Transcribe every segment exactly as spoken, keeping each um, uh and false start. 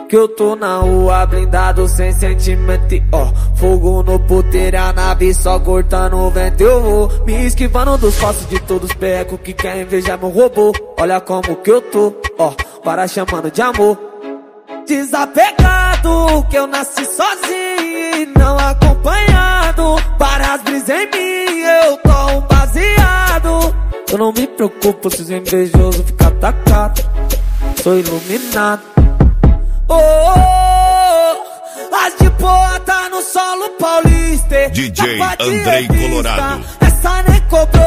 Que eu tô na rua blindado sem sentimento e ó, fogo no puteiro, a nave só cortando o vento. Eu vou me esquivando dos passos de todos os perrecos que querem invejar meu robô. Olha como que eu tô, ó, para chamando de amor. Desapegado, que eu nasci sozinho e não acompanhado. Para as brisas em mim, eu tô um baseado. Eu não me preocupo se os invejosos ficam atacados. Sou iluminado. Oh, oh, as de boa tá no solo paulista. D J Andrei Colorado. Essa nem cobrou.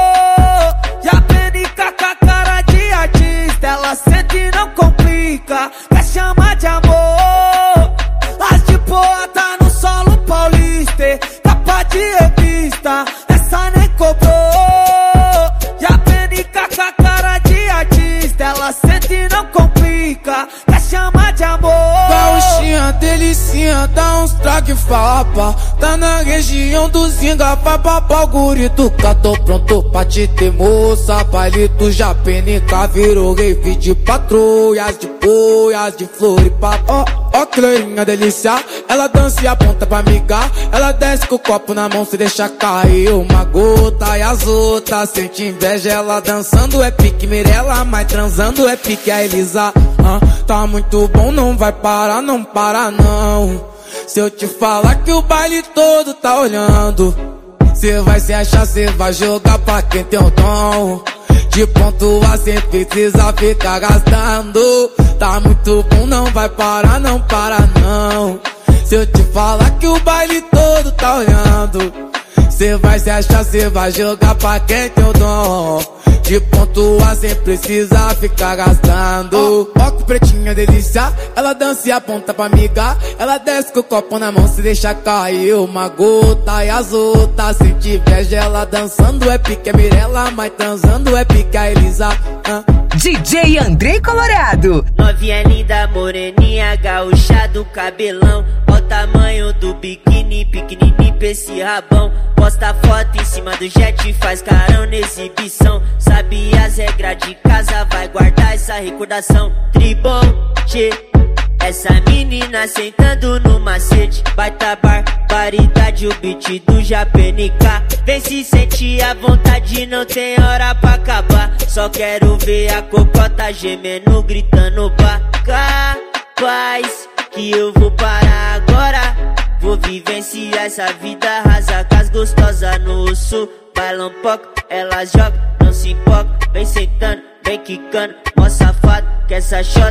Já aprendi com a cara de artista. Ela sente e não complica, quer chamar de amor. As de boa tá no solo paulista. Capa de revista. Essa nem cobrou. Já aprendi com a cara de artista. Ela sente e não complica, quer chamar de amor. Gauchinha, delicinha, dá uns traque fapa. Tá na região do Zinga, vai papar o gurito. Tô pronto pra te ter, moça. Palito já penica, virou rave de patrulhas, de poias, de floripa. Ó, ó que loirinha delícia, ela dança e aponta pra migar. Ela desce com o copo na mão, se deixa cair uma gota. E as outras sente inveja, ela dançando é pique Mirella, mas transando é pique a Elisa. Ah, tá muito bom, não vai parar, não para não. Se eu te falar que o baile todo tá olhando, cê vai se achar, cê vai jogar pra quem tem o dom de pontuar sem precisar ficar gastando. Tá muito bom, não vai parar, não para não. Se eu te falar que o baile todo tá olhando, cê vai se achar, cê vai jogar pra quem tem o dom de pontuar sem precisar ficar gastando. Ó, ó que pretinha delícia, ela dança e aponta pra migar. Ela desce com o copo na mão, se deixa cair uma gota. E as outras sente inveja, ela dançando é pique a Mirella, mas transando é pique a Elisa. ah. D J Andrei Colorado. Novinha linda, moreninha, gaúcha do cabelão. Ó o tamanho do biquíni, pequenininho pra esse rabão. Posta foto em cima do jet, faz carão na exibição. Sabe as regras de casa, vai guardar essa recordação. Tribom, tchê, essa menina sentando no macete. Baita barbaridade, o beat do Japenica. Vem se sentir à vontade, não tem hora pra acabar. Só quero ver a cocota gemendo, gritando pá. Capaz que eu vou parar agora. Vou vivenciar essa vida, rasa com as gostosas no sul. Bailam pouco, elas jogam, não se empolga. Vem sentando, vem quicando, mó safado, que essa shot.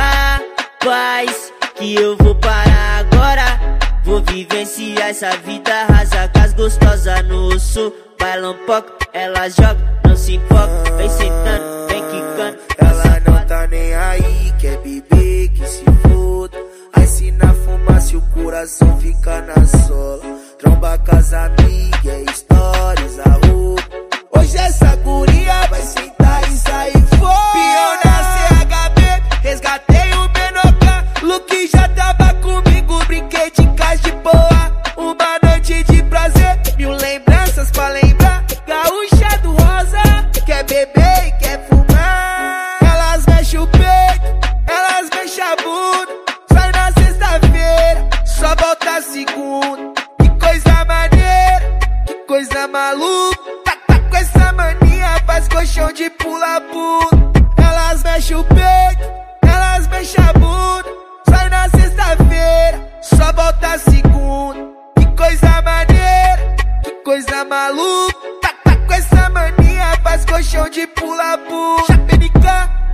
Capaz que eu vou parar agora. Vou vivenciar essa vida, rasa com as gostosas no sul. Bailam pouco, elas jogam, não se empolga. Vem sentando, vem quicando. Ela não tá nem aí, quer beber, que se foda. Aí se na fumaça o coração fica na sola. Tromba com as amigas, é stories, a roupa. Hoje essa guria vai sentar e sair fora. Pião na C H B, resgatei o Menoca. Luke já tava comigo, brinquei de casa de boa. Uma noite de prazer, mil lembranças pra lembrar. Gaúcha do rosa, quer beber e quer fumar. Elas mexem o peito, elas mexem a bunda. Sai na sexta-feira, só volta segunda. Que coisa maneira, que coisa maluca. Tá, tá com essa mania, faz colchão de pula-pula. Elas mexem o peito, elas mexem a bunda. Sai na sexta-feira, só volta segunda. Que coisa maneira, que coisa maluca. Tá, tá com essa mania, faz colchão de pula-pula. Japenica.